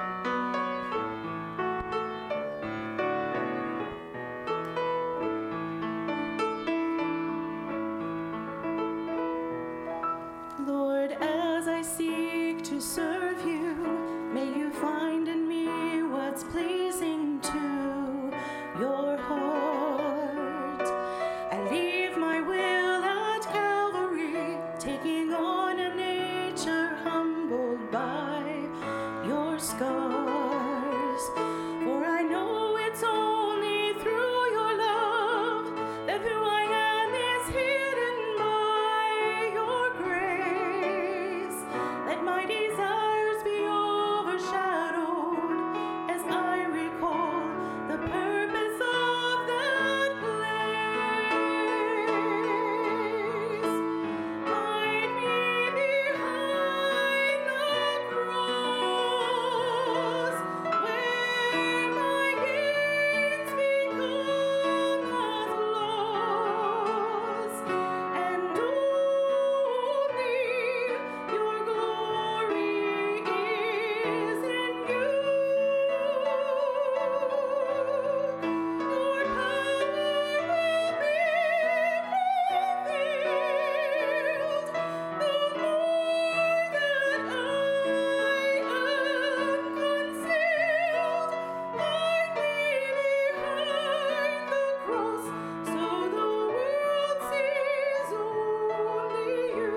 Lord, as I seek to serve you, may you find in me what's pleasing to your heart. I leave my will at Calvary, taking on a nature humbled by your scars. For I know it's only through your love that who I am is hidden by your grace. Let my desires be overshadowed as I recall the purpose of that place. Hide me behind the cross, where my gains become as loss, and only your glory is in you. Your power will be revealed, the more that I am concealed. Hide me behind the cross, so the world sees only you.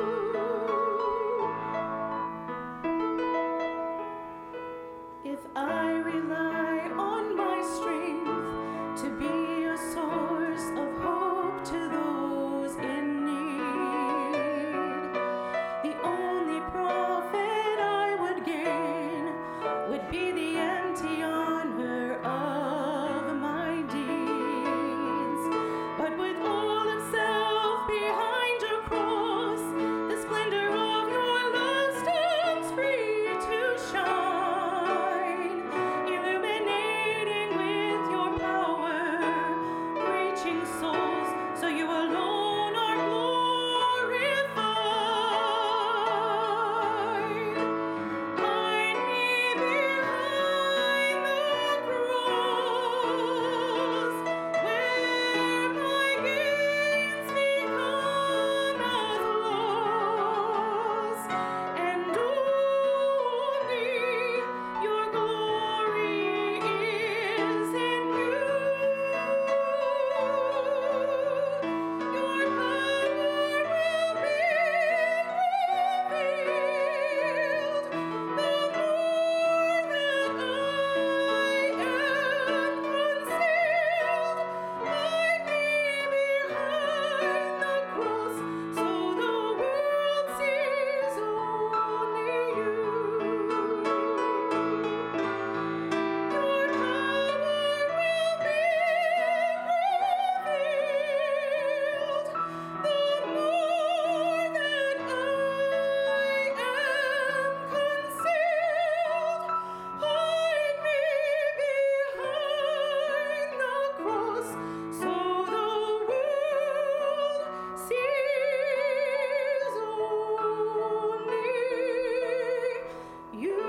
If I rely on my strength to be a source of hope to those in need, the only profit I would gain would be the empty honor of my deeds. But with all of self behind your cross, the splendor of your love stands free to shine, illuminating with your power, reaching souls, so you alone are glorified. Hide me behind the cross, where my gains become as loss, and only your glory is in you. Your power will be revealed, the more that I am concealed. Hide me behind the cross, so the world sees only you. Your power will be revealed, the more that I am concealed. Hide me behind the cross, so the world sees only you.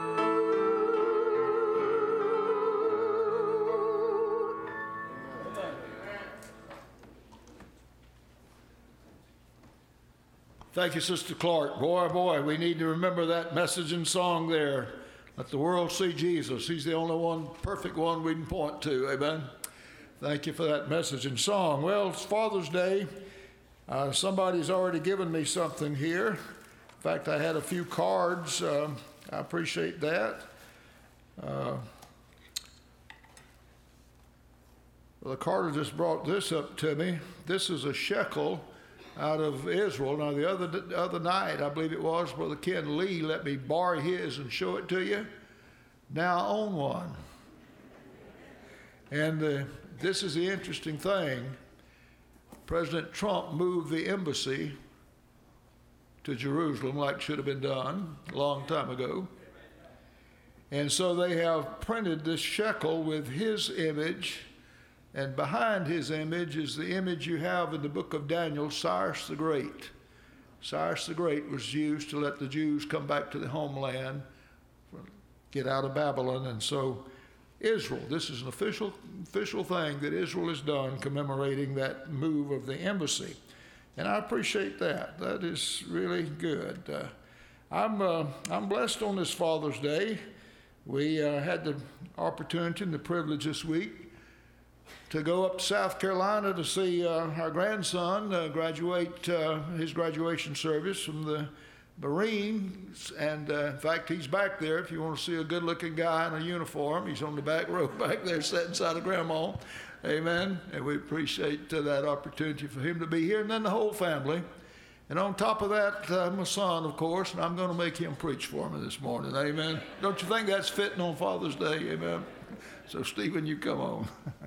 Thank you, Sister Clark. Boy, we need to remember that message and song there. Let the world see Jesus. He's the only one, perfect one we can point to. Amen. Thank you for that message and song. Well, it's Father's Day. Somebody's already given me something here. In fact, I had a few cards. I appreciate that. The Carter just brought this up to me. This is a shekel out of Israel. Now, the other night, I believe it was, Brother Ken Lee let me borrow his and show it to you. Now I own one. And this is the interesting thing. President Trump moved the embassy to Jerusalem like should have been done a long time ago. And so they have printed this shekel with his image, and behind his image is the image you have in the book of Daniel, Cyrus the Great. Cyrus the Great was used to let the Jews come back to the homeland get out of Babylon. And so Israel, this is an official thing that Israel has done commemorating that move of the embassy. And I appreciate that. That is really good. I'm blessed on this Father's Day. We had the opportunity and the privilege this week to go up to South Carolina to see our grandson graduate his graduation service from the Marines. And in fact, he's back there. If you want to see a good-looking guy in a uniform, he's on the back row back there sitting beside of Grandma. Amen. And we appreciate that opportunity for him to be here, and then the whole family. And on top of that, my son, of course, and I'm going to make him preach for me this morning. Amen. Don't you think that's fitting on Father's Day? Amen. So, Stephen, you come on.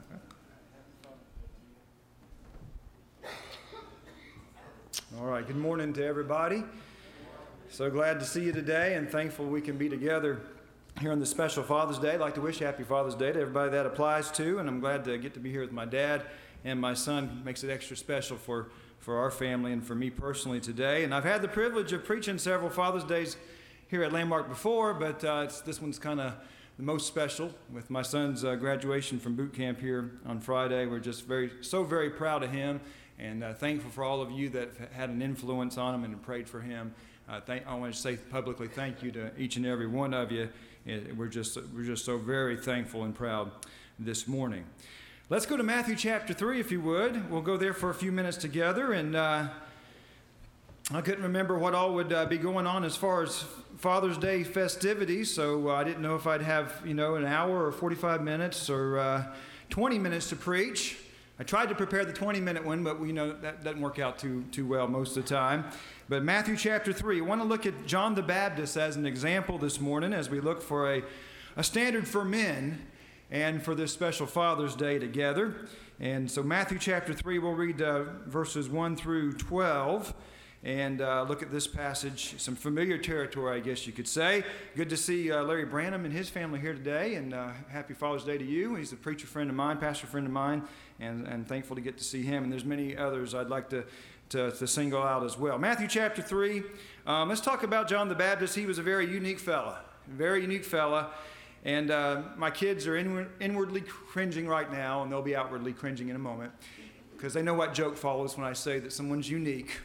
All right, good morning to everybody. So glad to see you today and thankful we can be together here on this special Father's Day. I'd like to wish Happy Father's Day to everybody that applies to, and I'm glad to get to be here with my dad and my son. Makes it extra special for our family and for me personally today. And I've had the privilege of preaching several Father's Days here at Landmark before, but this one's kind of the most special with my son's graduation from boot camp here on Friday. We're just so very proud of him. And thankful for all of you that had an influence on him and prayed for him. I want to say publicly thank you to each and every one of you. We're just so very thankful and proud this morning. Let's go to Matthew chapter 3, if you would. We'll go there for a few minutes together. And I couldn't remember what all would be going on as far as Father's Day festivities, so I didn't know if I'd have an hour or 45 minutes or 20 minutes to preach. I tried to prepare the 20-minute one, but we know that doesn't work out too well most of the time. But Matthew chapter 3, I want to look at John the Baptist as an example this morning as we look for a standard for men and for this special Father's Day together. And so Matthew chapter 3, we'll read verses 1 through 12 and look at this passage, some familiar territory, I guess you could say. Good to see Larry Branham and his family here today, and happy Father's Day to you. He's a preacher friend of mine, pastor friend of mine, and thankful to get to see him. And there's many others I'd like to single out as well. Matthew chapter 3, let's talk about John the Baptist. He was a very unique fella, and my kids are inwardly cringing right now, and they'll be outwardly cringing in a moment, because they know what joke follows when I say that someone's unique.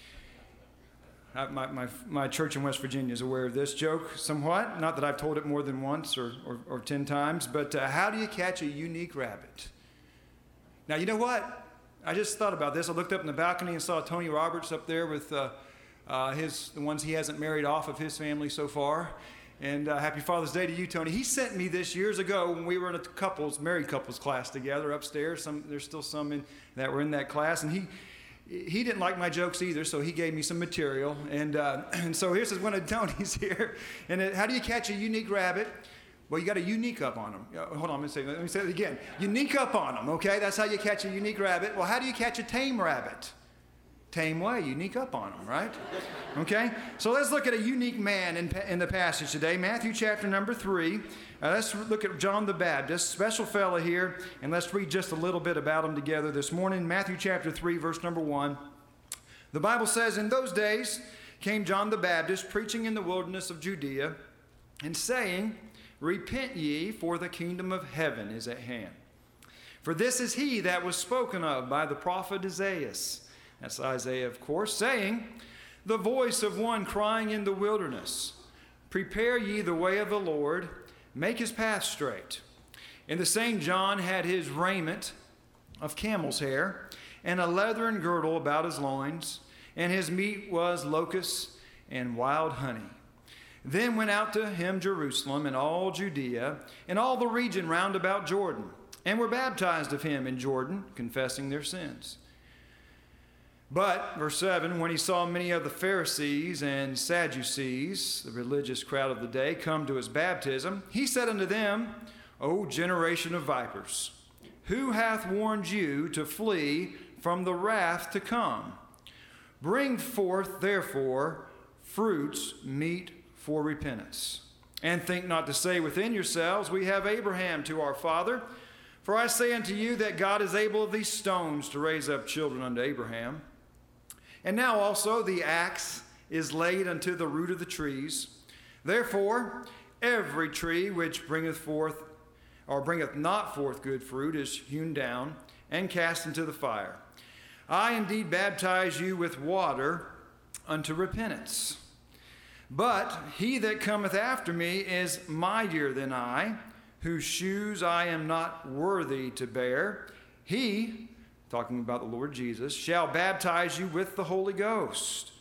My church in West Virginia is aware of this joke somewhat. Not that I've told it more than once or 10 times, but how do you catch a unique rabbit? Now, you know what? I just thought about this. I looked up in the balcony and saw Tony Roberts up there with the ones he hasn't married off of his family so far. And happy Father's Day to you, Tony. He sent me this years ago when we were in a married couples class together upstairs. There's still some that were in that class, and he didn't like my jokes either, so he gave me some material. And so here's one of Tony's here. And how do you catch a unique rabbit? Well, you got to unique up on them. Hold on, let me say it again. Unique up on them, okay? That's how you catch a unique rabbit. Well, how do you catch a tame rabbit? Tame way, unique up on them, right? Okay? So let's look at a unique man in the passage today. Matthew chapter number 3. Let's look at John the Baptist, special fella here, and let's read just a little bit about him together this morning. Matthew chapter 3, verse number 1. The Bible says, "In those days came John the Baptist, preaching in the wilderness of Judea, and saying, Repent ye, for the kingdom of heaven is at hand. For this is he that was spoken of by the prophet Isaiah." That's Isaiah, of course, saying, "The voice of one crying in the wilderness, Prepare ye the way of the Lord, make his path straight." And the same John had his raiment of camel's hair, and a leathern girdle about his loins, and his meat was locusts and wild honey. Then went out to him Jerusalem and all Judea, and all the region round about Jordan, and were baptized of him in Jordan, confessing their sins. But, verse 7, when he saw many of the Pharisees and Sadducees, the religious crowd of the day, come to his baptism, he said unto them, O generation of vipers, who hath warned you to flee from the wrath to come? Bring forth, therefore, fruits meet for repentance. And think not to say within yourselves, We have Abraham to our father. For I say unto you that God is able of these stones to raise up children unto Abraham. And now also the axe is laid unto the root of the trees. Therefore, Every tree which bringeth forth or bringeth not forth good fruit is hewn down and cast into the fire. I indeed baptize you with water unto repentance. But he that cometh after me is mightier than I, whose shoes I am not worthy to bear. He, talking about the Lord Jesus, shall baptize you with the Holy Ghost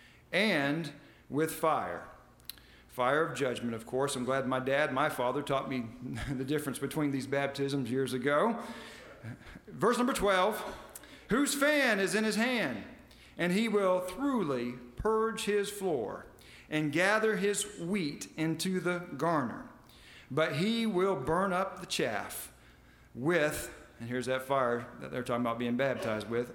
and with fire. Fire of judgment, of course. I'm glad my father, taught me the difference between these baptisms years ago. Verse number 12, whose fan is in his hand, and he will thoroughly purge his floor and gather his wheat into the garner. But he will burn up the chaff with, and here's that fire that they're talking about being baptized with,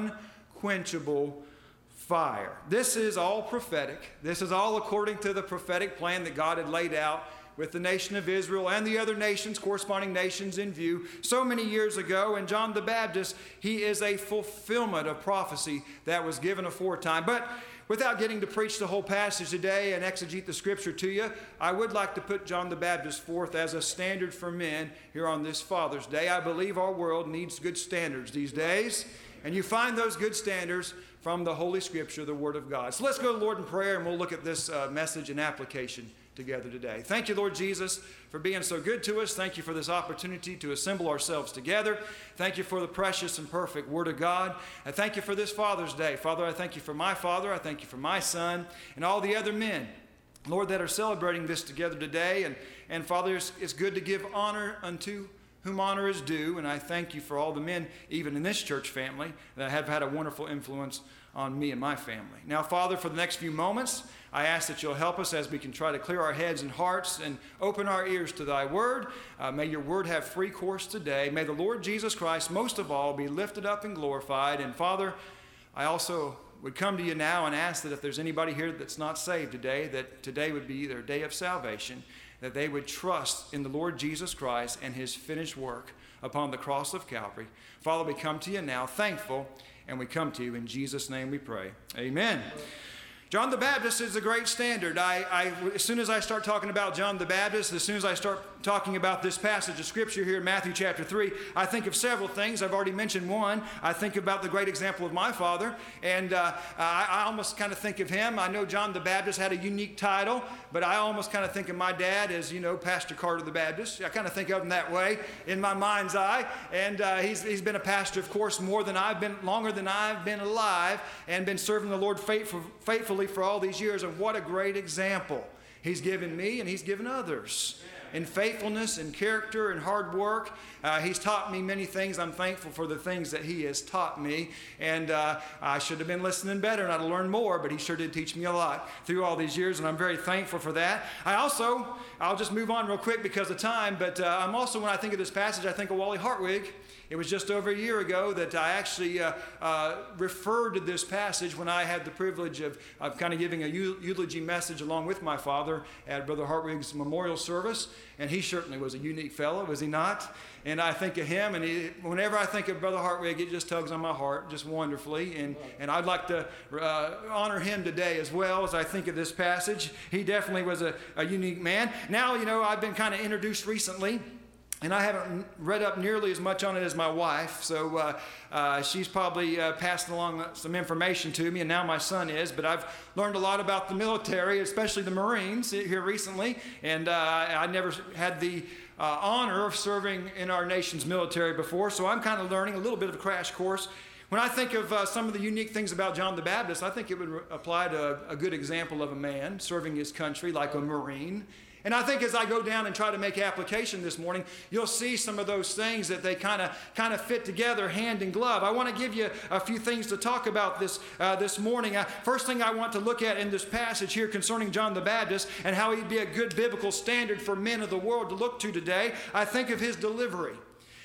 unquenchable fire. This is all prophetic. This is all according to the prophetic plan that God had laid out with the nation of Israel and the other nations, corresponding nations in view so many years ago. And John the Baptist, he is a fulfillment of prophecy that was given aforetime. But without getting to preach the whole passage today and exegete the scripture to you, I would like to put John the Baptist forth as a standard for men here on this Father's Day. I believe our world needs good standards these days, and you find those good standards from the Holy Scripture, the Word of God. So let's go to the Lord in prayer, and we'll look at this message and application together today. Thank you, Lord Jesus, for being so good to us. Thank you for this opportunity to assemble ourselves together. Thank you for the precious and perfect Word of God. I thank you for this Father's Day. Father, I thank you for my father. I thank you for my son and all the other men, Lord, that are celebrating this together today. And Father, it's good to give honor unto whom honor is due. And I thank you for all the men, even in this church family, that have had a wonderful influence on me and my family. Now, Father, for the next few moments, I ask that you'll help us as we can try to clear our heads and hearts and open our ears to thy word. May your word have free course today. May the Lord Jesus Christ, most of all, be lifted up and glorified. And Father, I also would come to you now and ask that if there's anybody here that's not saved today, that today would be their day of salvation, that they would trust in the Lord Jesus Christ and his finished work upon the cross of Calvary. Father, we come to you now thankful, and we come to you in Jesus' name we pray. Amen. John the Baptist is a great standard. As soon as I start talking about John the Baptist, as soon as I start talking about this passage of Scripture here in Matthew chapter 3, I think of several things. I've already mentioned one. I think about the great example of my father, and I almost kind of think of him. I know John the Baptist had a unique title, but I almost kind of think of my dad as, Pastor Carter the Baptist. I kind of think of him that way in my mind's eye, and he's been a pastor, of course, longer than I've been alive, and been serving the Lord faithfully for all these years. And what a great example he's given me and he's given others in faithfulness and character and hard work. He's taught me many things. I'm thankful for the things that he has taught me, and I should have been listening better and I'd have learned more, but he sure did teach me a lot through all these years, and I'm very thankful for that. I'll just move on real quick because of time, but I'm also, when I think of this passage, I think of Wally Hartwig. It was just over a year ago that I actually referred to this passage when I had the privilege of kind of giving a eulogy message along with my father at Brother Hartwig's memorial service. And he certainly was a unique fellow, was he not? And I think of him, and whenever I think of Brother Hartwig, it just tugs on my heart just wonderfully. And I'd like to honor him today as well as I think of this passage. He definitely was a unique man. Now, I've been kind of introduced recently, and I haven't read up nearly as much on it as my wife, so she's probably passed along some information to me, and now my son is. But I've learned a lot about the military, especially the Marines, here recently, and I never had the honor of serving in our nation's military before, so I'm kind of learning a little bit of a crash course. When I think of some of the unique things about John the Baptist, I think it would apply to a good example of a man serving his country like a Marine. And I think as I go down and try to make application this morning, you'll see some of those things that they kind of fit together hand in glove. I want to give you a few things to talk about this morning. First thing I want to look at in this passage here concerning John the Baptist and how he'd be a good biblical standard for men of the world to look to today, I think of his delivery.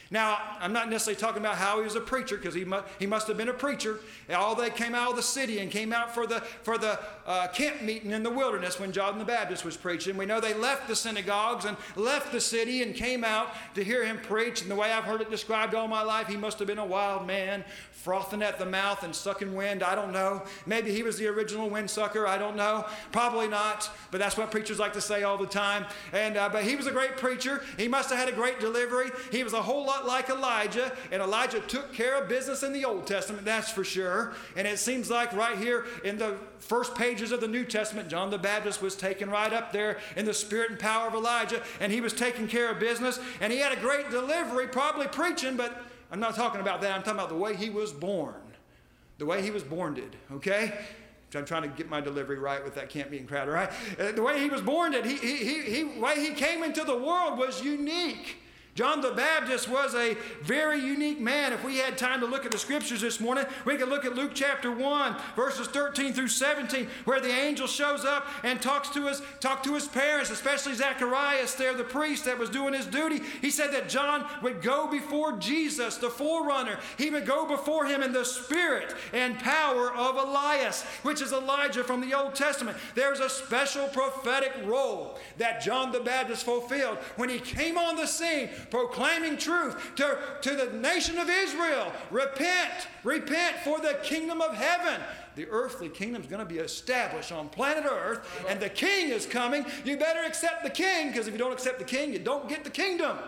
Now, I'm not necessarily talking about how he was a preacher, because he must have been a preacher. All they came out of the city and came out for the camp meeting in the wilderness when John the Baptist was preaching. We know they left the synagogues and left the city and came out to hear him preach. And the way I've heard it described all my life, he must have been a wild man, frothing at the mouth and sucking wind. I don't know. Maybe he was the original windsucker. I don't know. Probably not. But that's what preachers like to say all the time. But he was a great preacher. He must have had a great delivery. He was a whole lot like Elijah, and Elijah took care of business in the Old Testament, that's for sure. And it seems like right here in the first pages of the New Testament, John the Baptist was taken right up there in the spirit and power of Elijah, and he was taking care of business, and he had a great delivery, probably preaching, but I'm not talking about that. I'm talking about the way he was born. The way he was born did, okay? I'm trying to get my delivery right with that camp meeting crowd, all right? The way he was born did, the way he came into the world was unique. John the Baptist was a very unique man. If we had time to look at the scriptures this morning, we could look at Luke chapter 1, verses 13 through 17, where the angel shows up and talked to his parents, especially Zacharias there, the priest that was doing his duty. He said that John would go before Jesus, the forerunner. He would go before him in the spirit and power of Elias, which is Elijah from the Old Testament. There's a special prophetic role that John the Baptist fulfilled when he came on the scene, proclaiming truth to the nation of Israel. Repent for the kingdom of heaven. The earthly kingdom is going to be established on planet Earth, and the king is coming. You better accept the king, because if you don't accept the king, you don't get the kingdom.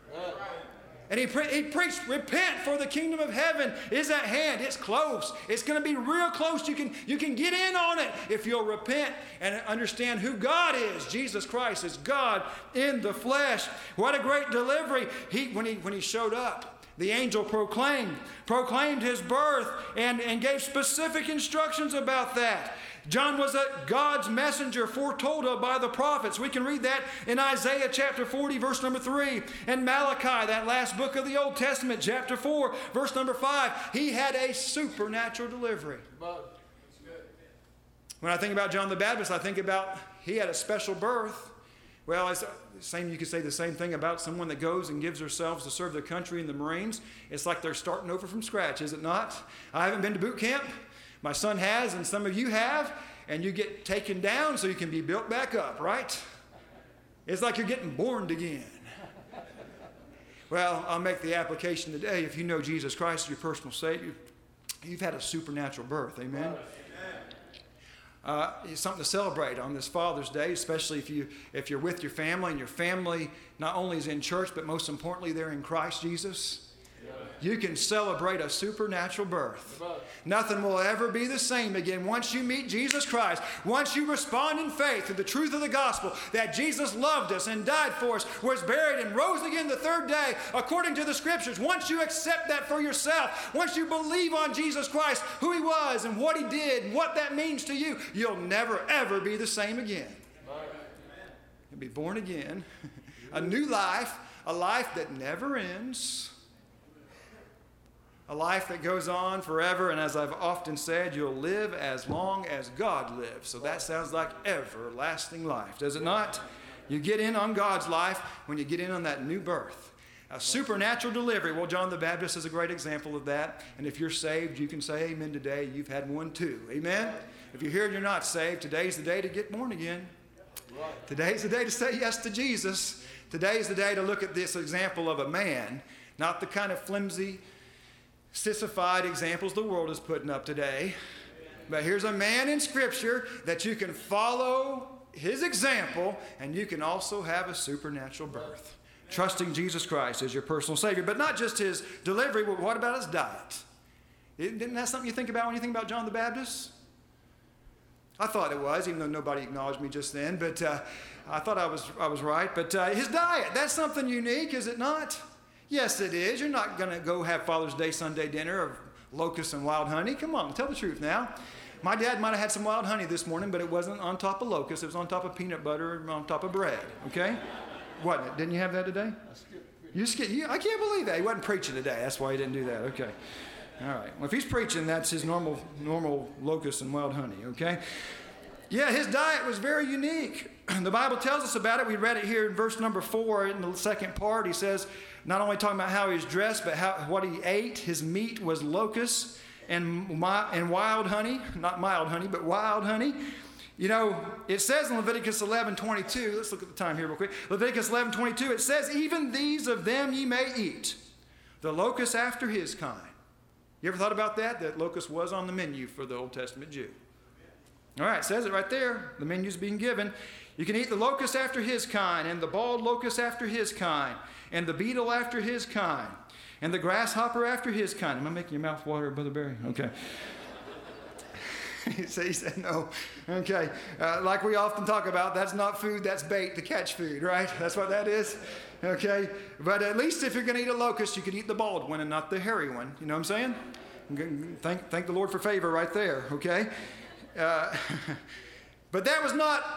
And he preached, repent, for the kingdom of heaven is at hand. It's close. It's going to be real close. You can get in on it if you'll repent and understand who God is. Jesus Christ is God in the flesh. What a great delivery. When he showed up, the angel proclaimed his birth and gave specific instructions about that. John was God's messenger, foretold of by the prophets. We can read that in Isaiah chapter 40, verse number 3, and Malachi, that last book of the Old Testament, chapter 4, verse number 5. He had a supernatural delivery. When I think about John the Baptist, I think about he had a special birth. Well, you could say the same thing about someone that goes and gives themselves to serve their country in the Marines. It's like they're starting over from scratch, is it not? I haven't been to boot camp. My son has, and some of you have, and you get taken down so you can be built back up, right? It's like you're getting born again. Well, I'll make the application today. If you know Jesus Christ as your personal Savior, you've had a supernatural birth, amen? It's something to celebrate on this Father's Day, especially if you're with your family, and your family not only is in church, but most importantly, they're in Christ Jesus. You can celebrate a supernatural birth. Nothing will ever be the same again once you meet Jesus Christ. Once you respond in faith to the truth of the gospel that Jesus loved us and died for us, was buried and rose again the third day according to the scriptures. Once you accept that for yourself, once you believe on Jesus Christ, who he was and what he did and what that means to you, you'll never ever be the same again. You'll be born again, a new life, a life that never ends. A life that goes on forever, and as I've often said, you'll live as long as God lives. So that sounds like everlasting life, does it not? You get in on God's life when you get in on that new birth. A supernatural delivery. Well, John the Baptist is a great example of that. And if you're saved, you can say amen today. You've had one too. Amen? If you're here and you're not saved, today's the day to get born again. Today's the day to say yes to Jesus. Today's the day to look at this example of a man, not the kind of flimsy, sissified examples the world is putting up today. But here's a man in Scripture that you can follow his example, and you can also have a supernatural birth. Trusting Jesus Christ as your personal Savior. But not just his delivery, but what about his diet? Isn't that something you think about when you think about John the Baptist? I thought it was, even though nobody acknowledged me just then. But I thought I was right. But his diet, that's something unique, is it not? Yes, it is. You're not going to go have Father's Day Sunday dinner of locusts and wild honey. Come on, tell the truth now. My dad might have had some wild honey this morning, but it wasn't on top of locusts. It was on top of peanut butter and on top of bread, okay? What, didn't you have that today? I can't believe that. He wasn't preaching today. That's why he didn't do that. Okay. All right. Well, if he's preaching, that's his normal locust and wild honey, okay? Yeah, his diet was very unique. The Bible tells us about it. We read it here in verse number 4 in the second part. He says, not only talking about how he was dressed, but what he ate. His meat was locusts and wild honey. Not mild honey, but wild honey. You know, it says in Leviticus 11:22, let's look at the time here real quick. Leviticus 11:22, it says, even these of them ye may eat, the locust after his kind. You ever thought about that? That locust was on the menu for the Old Testament Jew. All right, it says it right there. The menu's being given. You can eat the locust after his kind, and the bald locust after his kind, and the beetle after his kind, and the grasshopper after his kind. Am I making your mouth water, Brother Barry? Okay. He said no. Okay. Like we often talk about, that's not food, that's bait to catch food, right? That's what that is. Okay. But at least if you're going to eat a locust, you could eat the bald one and not the hairy one. You know what I'm saying? Thank the Lord for favor right there. Okay. But that was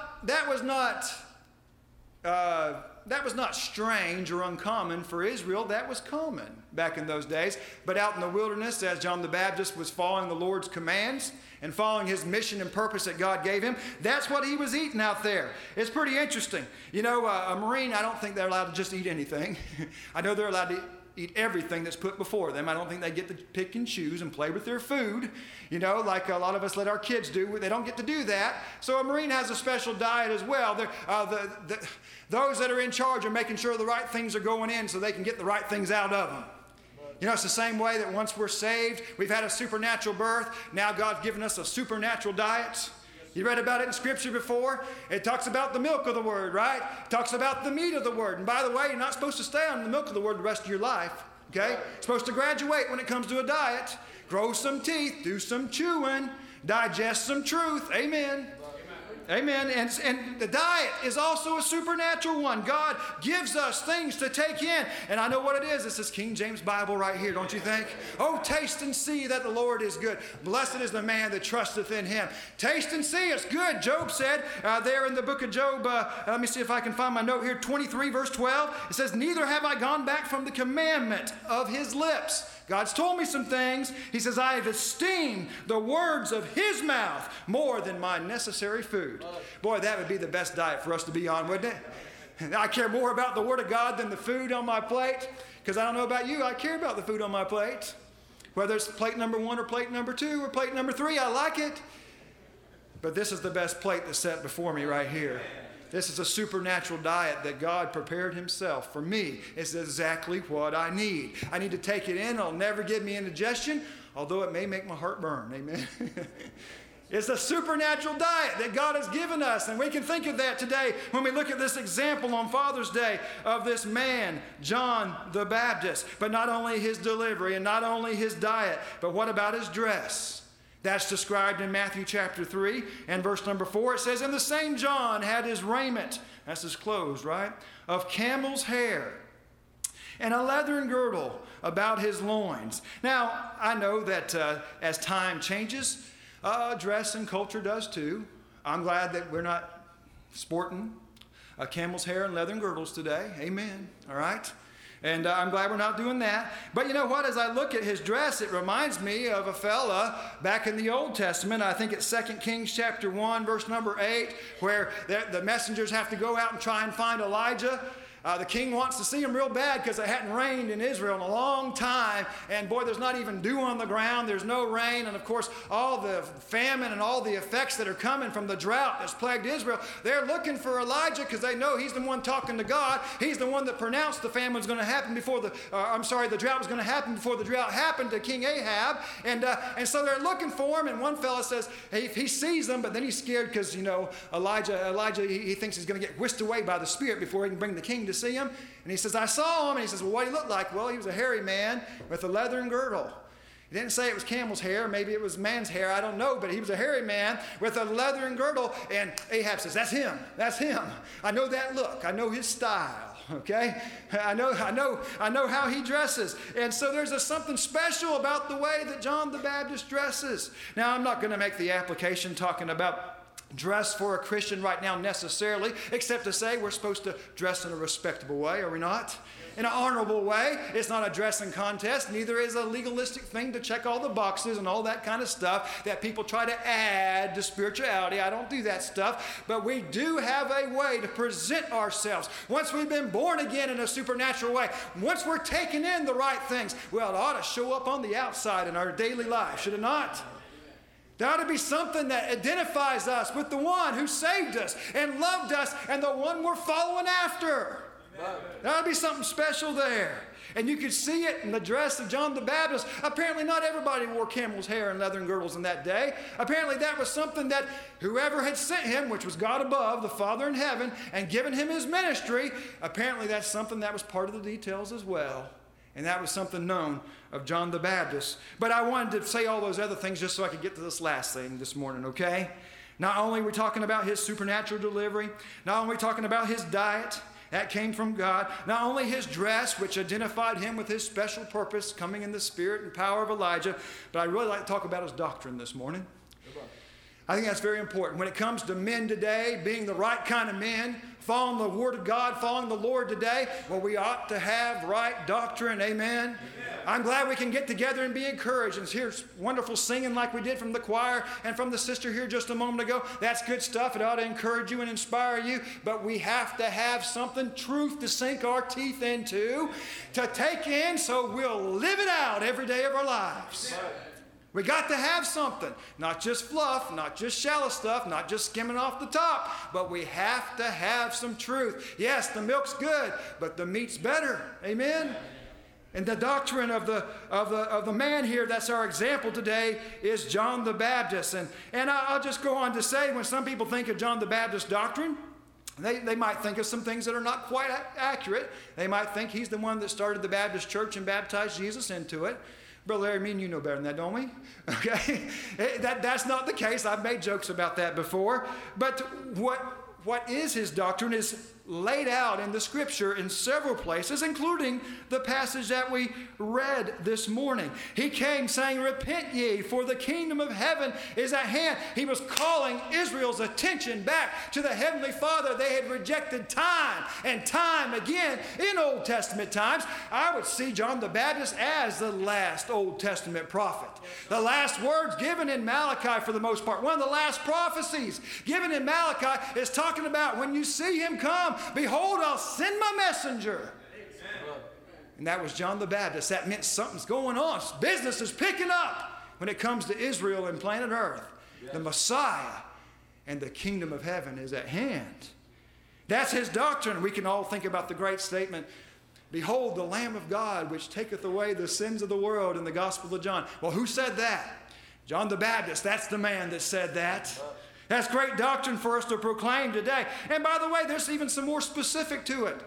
not strange or uncommon for Israel. That was common back in those days. But out in the wilderness, as John the Baptist was following the Lord's commands and following his mission and purpose that God gave him, that's what he was eating out there. It's pretty interesting. You know, a Marine, I don't think they're allowed to just eat anything. I know they're allowed to eat everything that's put before them. I don't think they get to pick and choose and play with their food, you know, like a lot of us let our kids do. They don't get to do that. So a Marine has a special diet as well. Those that are in charge are making sure the right things are going in so they can get the right things out of them. You know, it's the same way that once we're saved, we've had a supernatural birth. Now God's given us a supernatural diet. You read about it in Scripture before. It talks about the milk of the Word, right? It talks about the meat of the Word. And by the way, you're not supposed to stay on the milk of the Word the rest of your life, okay? You're supposed to graduate when it comes to a diet. Grow some teeth, do some chewing, digest some truth. Amen. Amen. And the diet is also a supernatural one. God gives us things to take in. And I know what it is. This is King James Bible right here, don't you think? Oh, taste and see that the Lord is good. Blessed is the man that trusteth in him. Taste and see, it's good. Job said there in the book of Job, let me see if I can find my note here, 23 verse 12. It says, neither have I gone back from the commandment of his lips. God's told me some things. He says, I have esteemed the words of his mouth more than my necessary food. Boy, that would be the best diet for us to be on, wouldn't it? I care more about the Word of God than the food on my plate, because I don't know about you, I care about the food on my plate. Whether it's plate number 1 or plate number 2 or plate number 3, I like it. But this is the best plate that's set before me right here. This is a supernatural diet that God prepared himself for me. It's exactly what I need. I need to take it in. It'll never give me indigestion, although it may make my heart burn. Amen. It's a supernatural diet that God has given us. And we can think of that today when we look at this example on Father's Day of this man, John the Baptist. But not only his delivery and not only his diet, but what about his dress? That's described in Matthew chapter 3 and verse number 4. It says, and the same John had his raiment, that's his clothes, right, of camel's hair, and a leathern girdle about his loins. Now, I know that as time changes, dress and culture does too. I'm glad that we're not sporting camel's hair and leathern girdles today. Amen. All right? And I'm glad we're not doing that. But you know what? As I look at his dress, it reminds me of a fella back in the Old Testament. I think it's 2 Kings chapter 1, verse number 8, where the messengers have to go out and try and find Elijah. The king wants to see him real bad because it hadn't rained in Israel in a long time. And boy, there's not even dew on the ground. There's no rain. And of course, all the famine and all the effects that are coming from the drought that's plagued Israel, they're looking for Elijah because they know he's the one talking to God. He's the one that pronounced the famine was going to happen before the drought was going to happen before the drought happened to King Ahab. And so they're looking for him. And one fella says, he sees them, but then he's scared because, you know, Elijah, he thinks he's going to get whisked away by the Spirit before he can bring the king to see him. And he says, I saw him. And he says, well, what did he look like? Well, he was a hairy man with a leathern girdle. He didn't say it was camel's hair. Maybe it was man's hair. I don't know. But he was a hairy man with a leathern girdle. And Ahab says, that's him. That's him. I know that look. I know his style. Okay? I know how he dresses. And so there's something special about the way that John the Baptist dresses. Now, I'm not going to make the application talking about dress for a Christian right now necessarily, except to say we're supposed to dress in a respectable way, are we not? In an honorable way. It's not a dressing contest. Neither is a legalistic thing to check all the boxes and all that kind of stuff that people try to add to spirituality. I don't do that stuff. But we do have a way to present ourselves. Once we've been born again in a supernatural way, once we're taking in the right things, well, it ought to show up on the outside in our daily life, should it not? There ought to be something that identifies us with the one who saved us and loved us and the one we're following after. There ought to be something special there. And you could see it in the dress of John the Baptist. Apparently not everybody wore camel's hair and leathern girdles in that day. Apparently that was something that whoever had sent him, which was God above, the Father in heaven, and given him his ministry, apparently that's something that was part of the details as well. And that was something known of John the Baptist. But I wanted to say all those other things just so I could get to this last thing this morning, okay? Not only are we talking about his supernatural delivery, not only are we talking about his diet, that came from God, not only his dress, which identified him with his special purpose, coming in the spirit and power of Elijah, but I'd really like to talk about his doctrine this morning. I think that's very important. When it comes to men today, being the right kind of men, following the Word of God, following the Lord today, well, we ought to have right doctrine. Amen? I'm glad we can get together and be encouraged and hear wonderful singing like we did from the choir and from the sister here just a moment ago. That's good stuff. It ought to encourage you and inspire you. But we have to have something, truth to sink our teeth into, to take in so we'll live it out every day of our lives. We got to have something, not just fluff, not just shallow stuff, not just skimming off the top, but we have to have some truth. Yes, the milk's good, but the meat's better. Amen? And the doctrine of the man here that's our example today is John the Baptist. And I'll just go on to say, when some people think of John the Baptist doctrine, they might think of some things that are not quite accurate. They might think he's the one that started the Baptist church and baptized Jesus into it. Brother Larry, me and you know better than that, don't we? Okay? That's not the case. I've made jokes about that before. But what is his doctrine is laid out in the Scripture in several places, including the passage that we read this morning. He came saying, "Repent ye, for the kingdom of heaven is at hand." He was calling Israel's attention back to the Heavenly Father. They had rejected time and time again in Old Testament times. I would see John the Baptist as the last Old Testament prophet. The last words given in Malachi, for the most part, one of the last prophecies given in Malachi is talking about when you see him come, behold, I'll send my messenger. Amen. And that was John the Baptist. That meant something's going on. Business is picking up when it comes to Israel and planet Earth. Yes. The Messiah and the kingdom of heaven is at hand. That's his doctrine. We can all think about the great statement, "Behold the Lamb of God, which taketh away the sins of the world," in the Gospel of John. Well, who said that? John the Baptist. That's the man that said that. That's great doctrine for us to proclaim today. And by the way, there's even some more specific to it.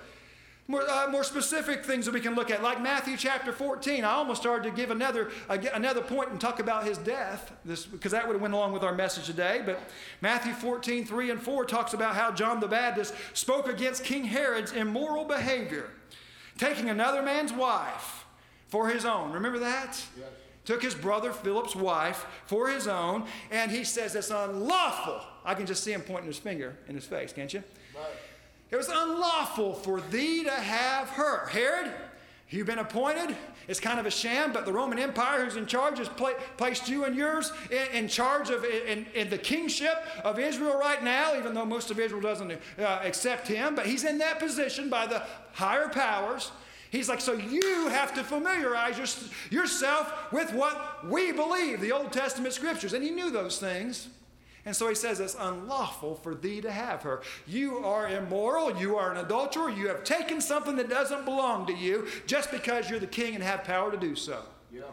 More specific things that we can look at, like Matthew chapter 14. I almost started to give another point and talk about his death, because that would have went along with our message today. But Matthew 14, 3 and 4 talks about how John the Baptist spoke against King Herod's immoral behavior, taking another man's wife for his own. Remember that? Yes. Took his brother Philip's wife for his own, and he says it's unlawful. I can just see him pointing his finger in his face, can't you? Right. It was unlawful for thee to have her. Herod, you've been appointed. It's kind of a sham, but the Roman Empire who's in charge has placed you and yours in charge of in the kingship of Israel right now, even though most of Israel doesn't accept him. But he's in that position by the higher powers. He's like, so you have to familiarize yourself with what we believe, the Old Testament Scriptures. And he knew those things. And so he says, it's unlawful for thee to have her. You are immoral. You are an adulterer. You have taken something that doesn't belong to you just because you're the king and have power to do so. Yeah.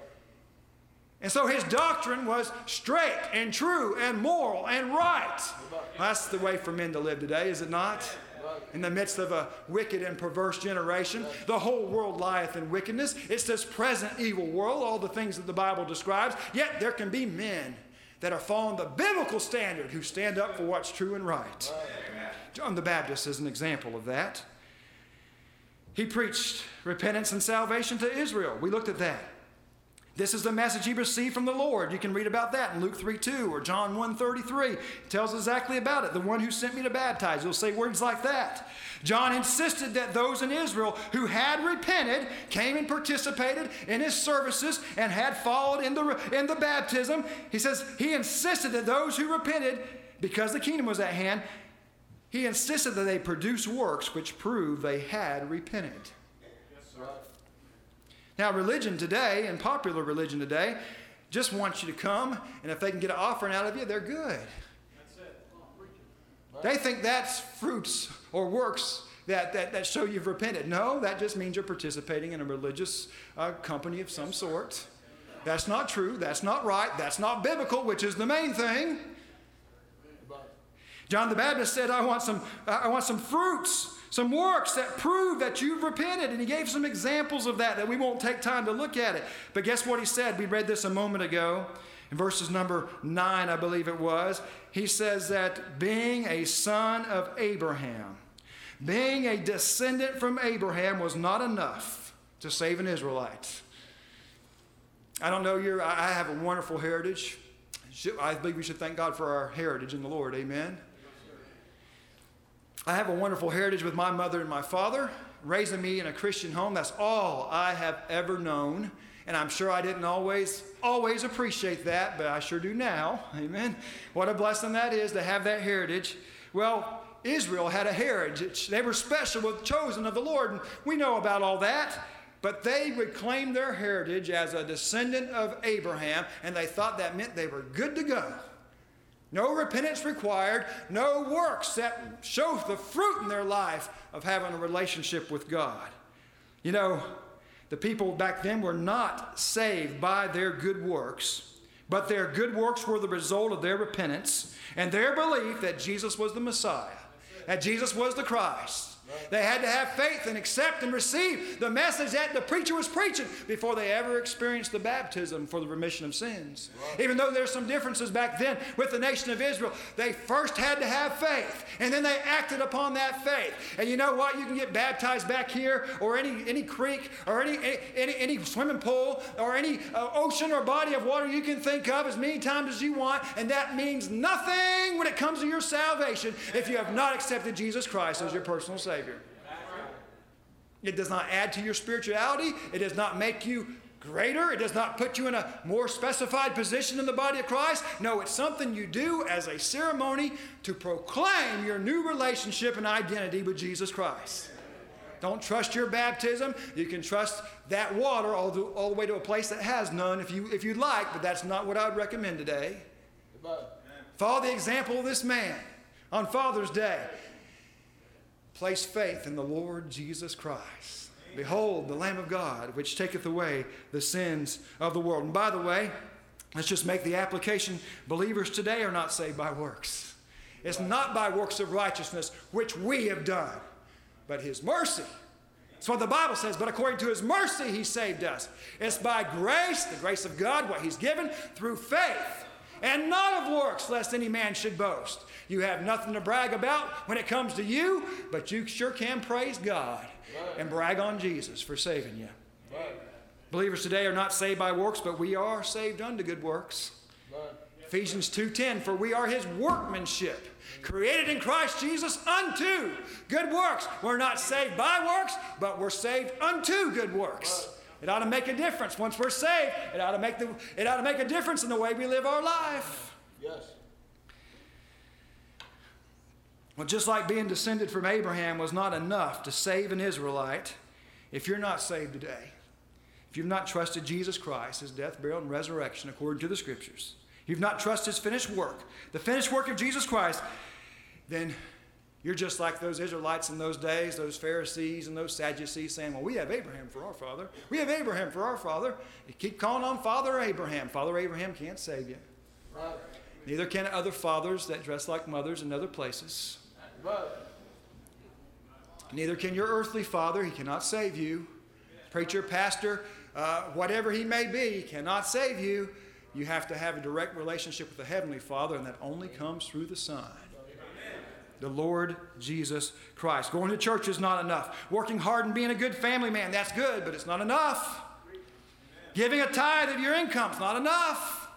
And so his doctrine was straight and true and moral and right. Well, that's the way for men to live today, is it not? In the midst of a wicked and perverse generation, the whole world lieth in wickedness. It's this present evil world, all the things that the Bible describes. Yet there can be men that are following the biblical standard who stand up for what's true and right. John the Baptist is an example of that. He preached repentance and salvation to Israel. We looked at that. This is the message he received from the Lord. You can read about that in Luke 3:2 or John 1:33. It tells exactly about it. The one who sent me to baptize. You'll say words like that. John insisted that those in Israel who had repented, came and participated in his services, and had followed in the baptism. He says he insisted that those who repented, because the kingdom was at hand, he insisted that they produce works which prove they had repented. Now, religion today, and popular religion today, just wants you to come, and if they can get an offering out of you, they're good. They think that's fruits or works that show you've repented. No, that just means you're participating in a religious company of some sort. That's not true. That's not right. That's not biblical, which is the main thing. John the Baptist said, I want some fruits, some works that prove that you've repented. And he gave some examples of that we won't take time to look at it. But guess what he said? We read this a moment ago. In verses number 9, I believe it was. He says that being a son of Abraham, being a descendant from Abraham was not enough to save an Israelite. I don't know, I have a wonderful heritage. I believe we should thank God for our heritage in the Lord. Amen. I have a wonderful heritage with my mother and my father, raising me in a Christian home. That's all I have ever known. And I'm sure I didn't always appreciate that, but I sure do now. Amen. What a blessing that is to have that heritage. Well, Israel had a heritage. They were special, were chosen of the Lord. And we know about all that. But they would claim their heritage as a descendant of Abraham, and they thought that meant they were good to go. No repentance required, no works that show the fruit in their life of having a relationship with God. You know, the people back then were not saved by their good works, but their good works were the result of their repentance and their belief that Jesus was the Messiah, that Jesus was the Christ. They had to have faith and accept and receive the message that the preacher was preaching before they ever experienced the baptism for the remission of sins. Right. Even though there's some differences back then with the nation of Israel, they first had to have faith, and then they acted upon that faith. And you know what? You can get baptized back here, or any creek, or any swimming pool, or any ocean or body of water you can think of as many times as you want, and that means nothing when it comes to your salvation if you have not accepted Jesus Christ as your personal Savior. It does not add to your spirituality. It does not make you greater. It does not put you in a more specified position in the body of Christ. No, it's something you do as a ceremony to proclaim your new relationship and identity with Jesus Christ. Don't trust your baptism. You can trust that water all the way to a place that has none if you'd like, but that's not what I would recommend today. Follow the example of this man on Father's Day. Place faith in the Lord Jesus Christ. Behold, the Lamb of God, which taketh away the sins of the world. And by the way, let's just make the application. Believers today are not saved by works. It's not by works of righteousness, which we have done, but His mercy. That's what the Bible says. But according to His mercy, He saved us. It's by grace, the grace of God, what He's given, through faith, and not of works, lest any man should boast. You have nothing to brag about when it comes to you, but you sure can praise God and brag on Jesus for saving you. Believers today are not saved by works, but we are saved unto good works. Ephesians 2:10, for we are His workmanship, created in Christ Jesus unto good works. We're not saved by works, but we're saved unto good works. It ought to make a difference. Once we're saved, it ought to make a difference in the way we live our life. Yes. Well, just like being descended from Abraham was not enough to save an Israelite, if you're not saved today, if you've not trusted Jesus Christ, His death, burial, and resurrection according to the Scriptures, you've not trusted His finished work, the finished work of Jesus Christ, then you're just like those Israelites in those days, those Pharisees and those Sadducees saying, well, we have Abraham for our father. We have Abraham for our father. You keep calling on Father Abraham. Father Abraham can't save you. Right. Neither can other fathers that dress like mothers in other places. Right. Neither can your earthly father. He cannot save you. Preacher, pastor, whatever he may be, he cannot save you. You have to have a direct relationship with the Heavenly Father, and that only comes through the Son. The Lord Jesus Christ. Going to church is not enough. Working hard and being a good family man, that's good, but it's not enough. Giving a tithe of your income is not enough.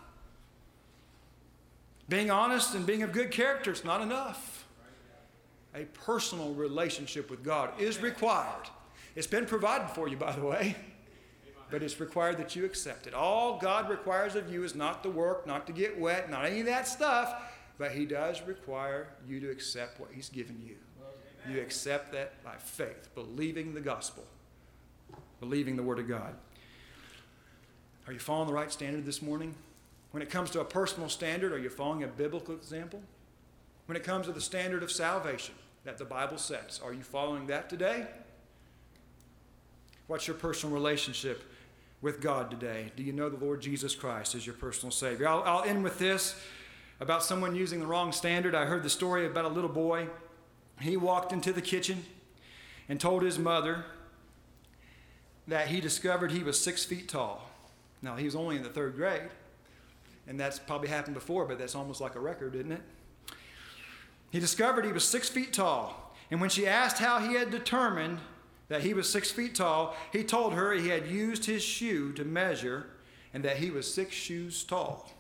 Being honest and being of good character is not enough. A personal relationship with God is required. It's been provided for you, by the way, but it's required that you accept it. All God requires of you is not to work, not to get wet, not any of that stuff, but He does require you to accept what He's given you. You accept that by faith, believing the gospel, believing the Word of God. Are you following the right standard this morning? When it comes to a personal standard, are you following a biblical example? When it comes to the standard of salvation that the Bible sets, are you following that today? What's your personal relationship with God today? Do you know the Lord Jesus Christ as your personal Savior? I'll end with this about someone using the wrong standard. I heard the story about a little boy. He walked into the kitchen and told his mother that he discovered he was 6 feet tall. Now, he was only in the 3rd grade, and that's probably happened before, but that's almost like a record, isn't it? He discovered he was 6 feet tall, and when she asked how he had determined that he was 6 feet tall, he told her he had used his shoe to measure and that he was 6 shoes tall.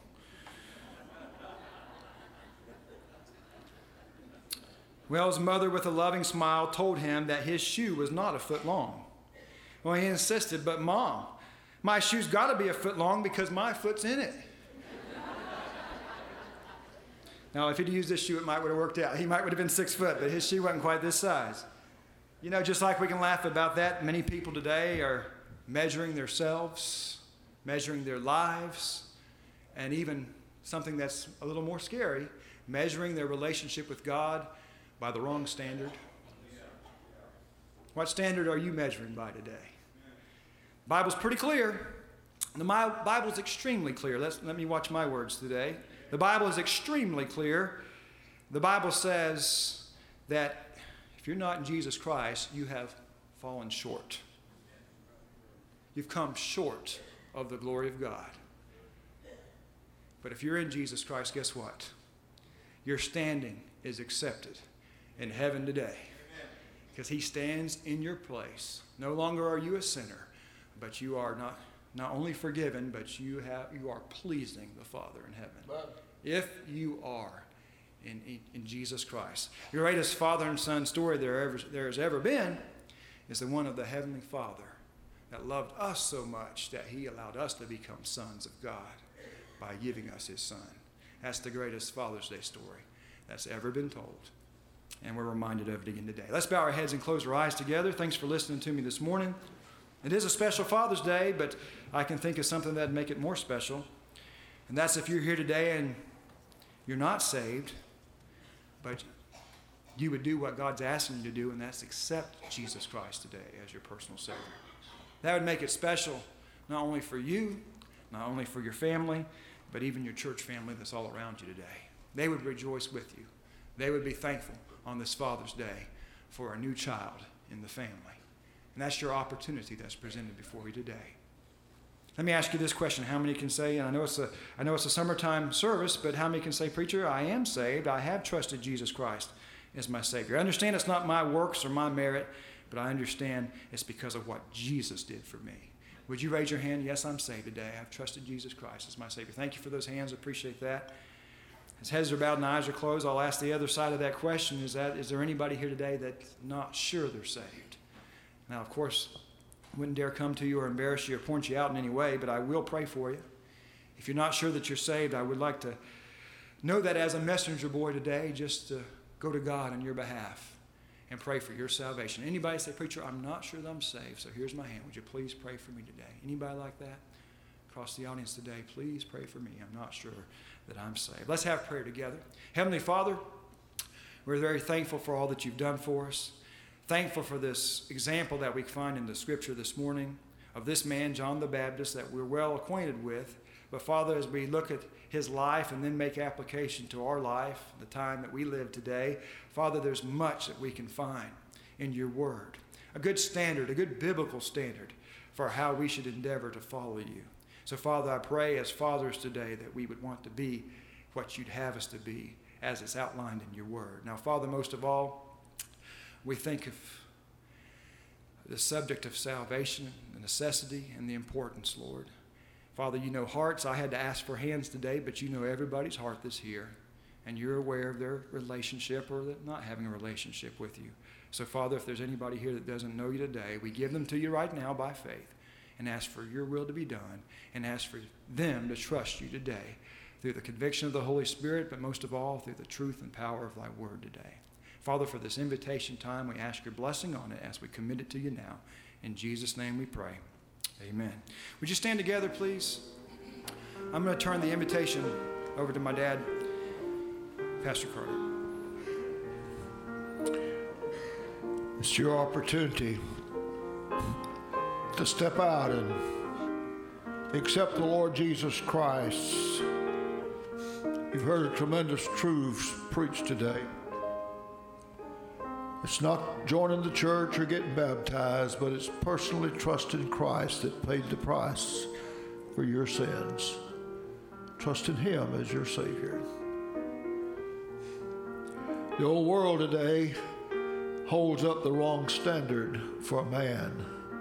Well, his mother, with a loving smile, told him that his shoe was not a foot long. Well, he insisted, but Mom, my shoe's got to be a foot long because my foot's in it. Now, if he'd used this shoe, it might would have worked out. He might would have been 6 foot, but his shoe wasn't quite this size. You know, just like we can laugh about that, many people today are measuring themselves, measuring their lives, and even something that's a little more scary, measuring their relationship with God by the wrong standard. What standard are you measuring by today? The Bible's pretty clear. The Bible's extremely clear. Let me watch my words today. The Bible is extremely clear. The Bible says that if you're not in Jesus Christ, you have fallen short. You've come short of the glory of God. But if you're in Jesus Christ, guess what? Your standing is accepted in heaven today. Because He stands in your place. No longer are you a sinner, but you are not only forgiven, but you are pleasing the Father in heaven. If you are in Jesus Christ. The greatest father and son story there has ever been is the one of the Heavenly Father that loved us so much that He allowed us to become sons of God by giving us His Son. That's the greatest Father's Day story that's ever been told. And we're reminded of it again today. Let's bow our heads and close our eyes together. Thanks for listening to me this morning. It is a special Father's Day, but I can think of something that would make it more special. And that's if you're here today and you're not saved, but you would do what God's asking you to do, and that's accept Jesus Christ today as your personal Savior. That would make it special, not only for you, not only for your family, but even your church family that's all around you today. They would rejoice with you. They would be thankful on this Father's Day for a new child in the family. And that's your opportunity that's presented before you today. Let me ask you this question. How many can say, and I know it's a summertime service, but how many can say, Preacher, I am saved. I have trusted Jesus Christ as my Savior. I understand it's not my works or my merit, but I understand it's because of what Jesus did for me. Would you raise your hand? Yes, I'm saved today. I've trusted Jesus Christ as my Savior. Thank you for those hands. I appreciate that. As heads are bowed and eyes are closed, I'll ask the other side of that question. Is there anybody here today that's not sure they're saved? Now, of course, I wouldn't dare come to you or embarrass you or point you out in any way, but I will pray for you. If you're not sure that you're saved, I would like to know that as a messenger boy today, just to go to God on your behalf and pray for your salvation. Anybody say, Preacher, I'm not sure that I'm saved, so here's my hand. Would you please pray for me today? Anybody like that? Across the audience today, please pray for me. I'm not sure that I'm saved. Let's have prayer together. Heavenly Father, we're very thankful for all that you've done for us. Thankful for this example that we find in the Scripture this morning of this man, John the Baptist, that we're well acquainted with. But Father, as we look at his life and then make application to our life, the time that we live today, Father, there's much that we can find in your word. A good standard, a good biblical standard for how we should endeavor to follow you. So Father, I pray as fathers today that we would want to be what you'd have us to be as it's outlined in your word. Now, Father, most of all, we think of the subject of salvation, the necessity, and the importance, Lord. Father, you know hearts. I had to ask for hands today, but you know everybody's heart that's here. And you're aware of their relationship or not having a relationship with you. So, Father, if there's anybody here that doesn't know you today, we give them to you right now by faith and ask for your will to be done and ask for them to trust you today through the conviction of the Holy Spirit, but most of all, through the truth and power of thy word today. Father, for this invitation time, we ask your blessing on it as we commit it to you now. In Jesus' name we pray. Amen. Would you stand together, please? I'm going to turn the invitation over to my dad, Pastor Carter. It's your opportunity to step out and accept the Lord Jesus Christ. You've heard a tremendous truths preached today. It's not joining the church or getting baptized, but it's personally trusting Christ that paid the price for your sins. Trusting Him as your Savior. The old world today holds up the wrong standard for a man.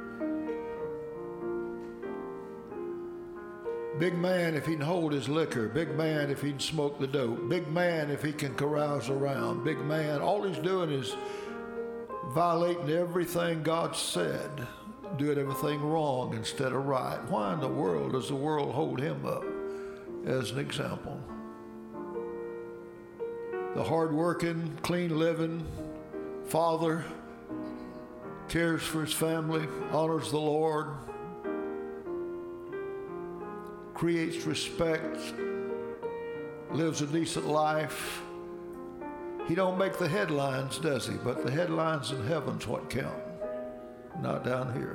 Big man if he can hold his liquor. Big man if he can smoke the dope. Big man if he can carouse around. Big man, all he's doing is violating everything God said, doing everything wrong instead of right. Why in the world does the world hold him up as an example? The hard-working, clean-living father cares for his family, honors the Lord, creates respect, lives a decent life. He don't make the headlines, does he? But the headlines in heaven's what count, not down here.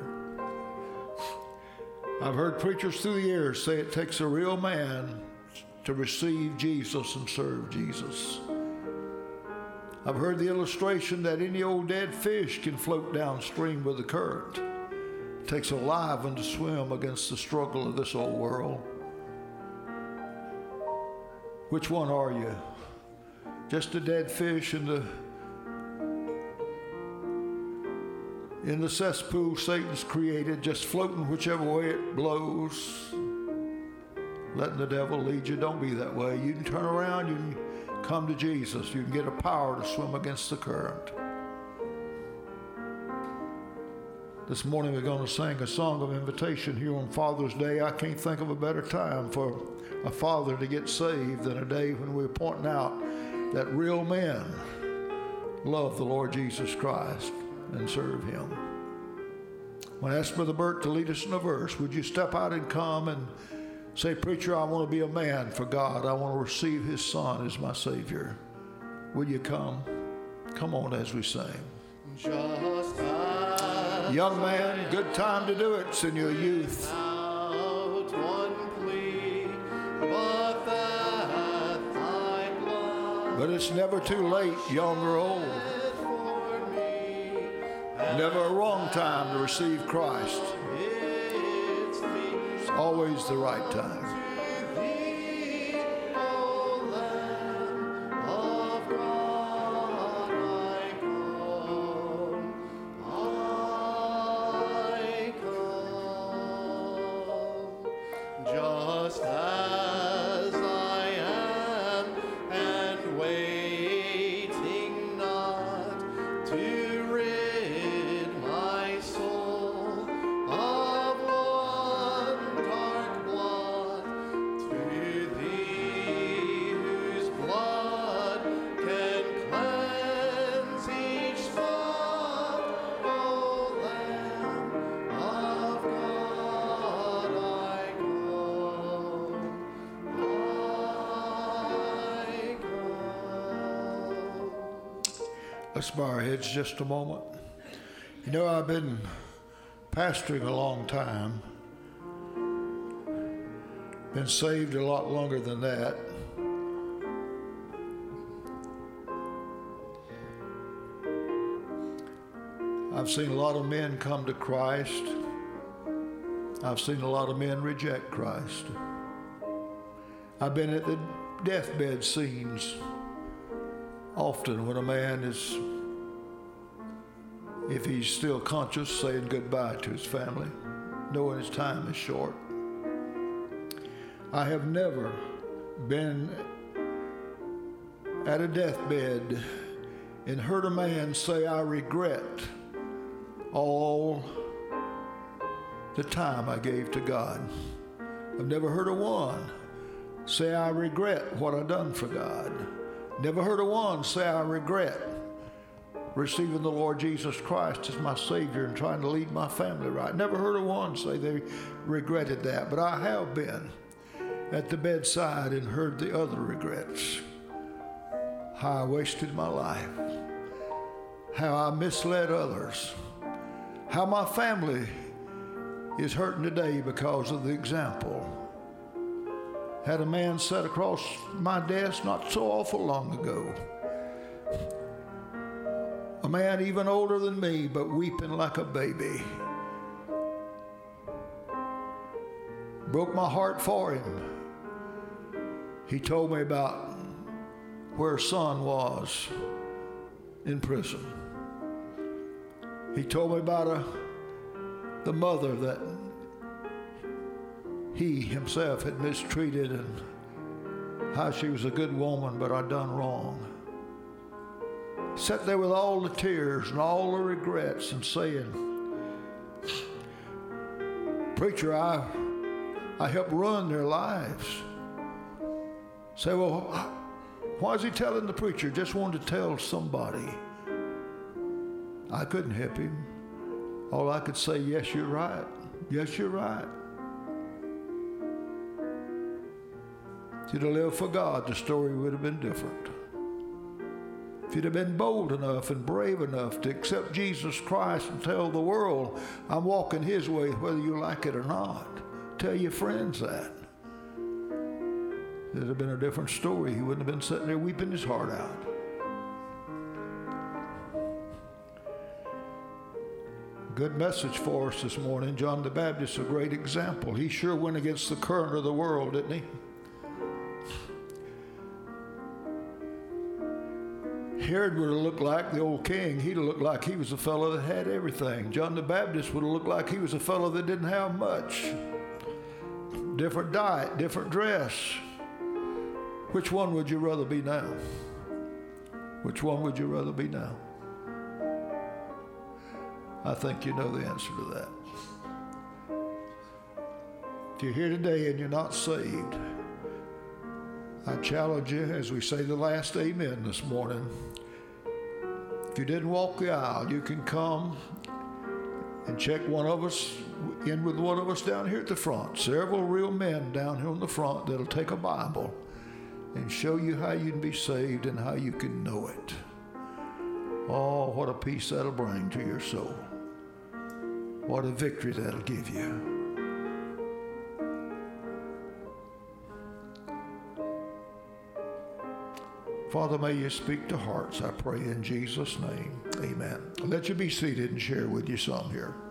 I've heard preachers through the years say it takes a real man to receive Jesus and serve Jesus. I've heard the illustration that any old dead fish can float downstream with the current. It takes a live one to swim against the struggle of this old world. Which one are you? Just a dead fish in the cesspool Satan's created, just floating whichever way it blows, letting the devil lead you. Don't be that way. You can turn around, you can come to Jesus. You can get a power to swim against the current. This morning we're going to sing a song of invitation here on Father's Day. I can't think of a better time for a father to get saved than a day when we're pointing out that real men love the Lord Jesus Christ and serve Him. When I ask Brother Bert to lead us in a verse, would you step out and come and say, Preacher, I want to be a man for God. I want to receive His Son as my Savior. Will you come? Come on as we sing. Just young man, good time to do it. It's in your youth. But it's never too late, young or old. Never a wrong time to receive Christ. It's always the right time. Let's bow our heads just a moment. You know, I've been pastoring a long time. Been saved a lot longer than that. I've seen a lot of men come to Christ. I've seen a lot of men reject Christ. I've been at the deathbed scenes often when a man is, if he's still conscious, saying goodbye to his family, knowing his time is short. I have never been at a deathbed and heard a man say, I regret all the time I gave to God. I've never heard of one say, I regret what I've done for God. Never heard of one say, I regret receiving the Lord Jesus Christ as my Savior and trying to lead my family right. Never heard of one say they regretted that. But I have been at the bedside and heard the other regrets. How I wasted my life. How I misled others. How my family is hurting today because of the example. Had a man sat across my desk not so awful long ago. A man even older than me, but weeping like a baby. Broke my heart for him. He told me about where his son was in prison. He told me about the mother that he himself had mistreated and how she was a good woman, but I'd done wrong. Sat there with all the tears and all the regrets and saying, preacher, I helped ruin their lives. Say, well, why is he telling the preacher? Just wanted to tell somebody. I couldn't help him. All I could say, yes, you're right. Yes, you're right. If you'd have lived for God, the story would have been different. If you'd have been bold enough and brave enough to accept Jesus Christ and tell the world, I'm walking his way whether you like it or not. Tell your friends that. It'd have been a different story. He wouldn't have been sitting there weeping his heart out. Good message for us this morning. John the Baptist, a great example. He sure went against the current of the world, didn't he? Herod would have looked like the old king. He'd have looked like he was a fellow that had everything. John the Baptist would have looked like he was a fellow that didn't have much. Different diet, different dress. Which one would you rather be now? Which one would you rather be now? I think you know the answer to that. If you're here today and you're not saved, I challenge you as we say the last amen this morning. If you didn't walk the aisle, you can come and check one of us in with one of us down here at the front. Several real men down here on the front that'll take a Bible and show you how you can be saved and how you can know it. Oh, what a peace that'll bring to your soul. What a victory that'll give you. Father, may you speak to hearts, I pray in Jesus' name. Amen. I'll let you be seated and share with you some here.